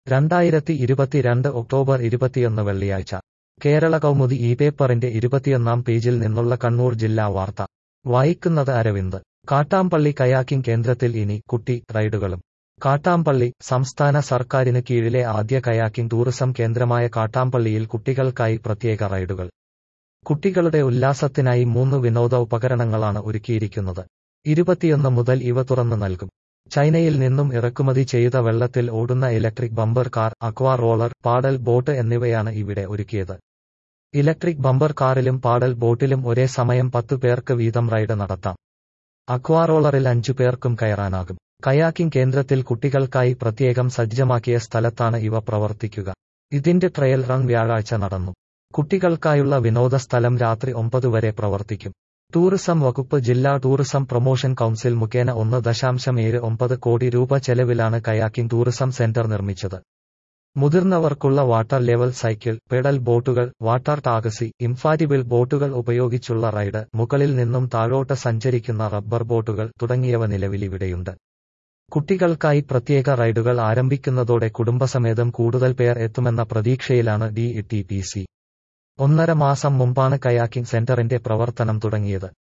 2022 October 21 വെള്ളിയാഴ്ച കേരള കൗമുദി ഈ പേപ്പറിന്റെ 21 പേജിൽ നിന്നുള്ള കണ്ണൂർ ജില്ലാ വാർത്ത വായിക്കുന്നത് അരവിന്ദ്. കാട്ടാമ്പള്ളി കയാക്കിംഗ് കേന്ദ്രത്തിൽ ഇനി കുട്ടി റൈഡുകളും. കാട്ടാമ്പള്ളി സംസ്ഥാന സർക്കാരിന് കീഴിലെ ആദ്യ കയാക്കിംഗ് ടൂറിസം കേന്ദ്രമായ കാട്ടാമ്പള്ളിയിൽ കുട്ടികൾക്കായി പ്രത്യേക റൈഡുകൾ. കുട്ടികളുടെ ഉല്ലാസത്തിനായി 3 വിനോദ ഉപകരണങ്ങളാണ് ഒരുക്കിയിരിക്കുന്നത്. 21 മുതൽ ഇവ തുറന്നു നൽകും. ചൈനയിൽ നിന്നും ഇറക്കുമതി ചെയ്ത വെള്ളത്തിൽ ഓടുന്ന electric bumper car, aqua roller, paddle boat എന്നിവയാണ് ഇവിടെ ഒരുക്കിയത്. ഇലക്ട്രിക് ബമ്പർ കാറിലും പാഡൽ ബോട്ടിലും ഒരേ സമയം 10 പേർക്ക് വീതം റൈഡ് നടത്താം. അക്വാറോളറിൽ 5 പേർക്കും കയറാനാകും. കയാക്കിംഗ് കേന്ദ്രത്തിൽ കുട്ടികൾക്കായി പ്രത്യേകം സജ്ജമാക്കിയ സ്ഥലത്താണ് ഇവ പ്രവർത്തിക്കുക. ഇതിന്റെ ട്രയൽ റൺ വ്യാഴാഴ്ച നടന്നു. കുട്ടികൾക്കായുള്ള വിനോദ സ്ഥലം രാത്രി 9 വരെ പ്രവർത്തിക്കും. ടൂറിസം വകുപ്പ് ജില്ലാ ടൂറിസം പ്രൊമോഷൻ കൗൺസിൽ മുഖേന 1.79 കോടി രൂപ ചെലവിലാണ് കയാക്കിംഗ് ടൂറിസം സെന്റർ നിർമ്മിച്ചത്. മുതിർന്നവർക്കുള്ള വാട്ടർ ലെവൽ സൈക്കിൾ, പെഡൽ ബോട്ടുകൾ, വാട്ടർ ടാക്സി, ഇൻഫാറ്റിബിൾ ബോട്ടുകൾ ഉപയോഗിച്ചുള്ള റൈഡ്, മുകളിൽ നിന്നും താഴോട്ട് സഞ്ചരിക്കുന്ന റബ്ബർ ബോട്ടുകൾ തുടങ്ങിയവ നിലവിലിവിടെയുണ്ട്. കുട്ടികൾക്കായി പ്രത്യേക റൈഡുകൾ ആരംഭിക്കുന്നതോടെ കുടുംബസമേതം കൂടുതൽ പേർ എത്തുമെന്ന പ്രതീക്ഷയിലാണ് DETPC. 1.5 മാസം മുമ്പാണ് കയാക്കിംഗ് സെന്ററിന്റെ പ്രവർത്തനം തുടങ്ങിയത്.